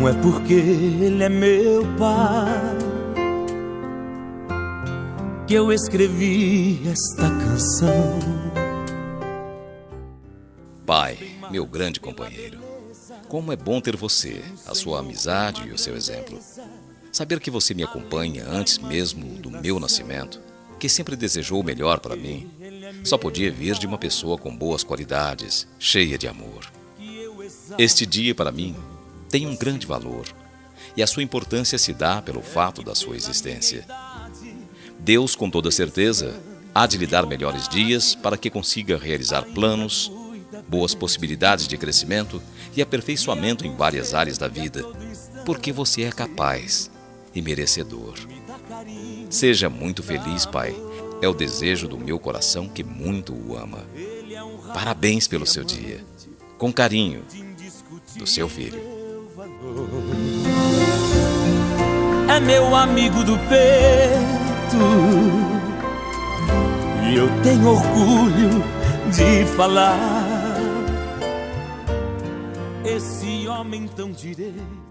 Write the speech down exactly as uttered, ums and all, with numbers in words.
Não é porque ele é meu pai que eu escrevi esta canção. Pai, meu grande companheiro, como é bom ter você, a sua amizade e o seu exemplo. Saber que você me acompanha antes mesmo do meu nascimento, que sempre desejou o melhor para mim, só podia vir de uma pessoa com boas qualidades, cheia de amor. Este dia, para mim, tem um grande valor, e a sua importância se dá pelo fato da sua existência. Deus, com toda certeza, há de lhe dar melhores dias para que consiga realizar planos, boas possibilidades de crescimento e aperfeiçoamento em várias áreas da vida, porque você é capaz e merecedor. Seja muito feliz, pai. É o desejo do meu coração que muito o ama. Parabéns pelo seu dia. Com carinho, do seu filho. É meu amigo do peito e eu tenho orgulho de falar. Esse homem tão direito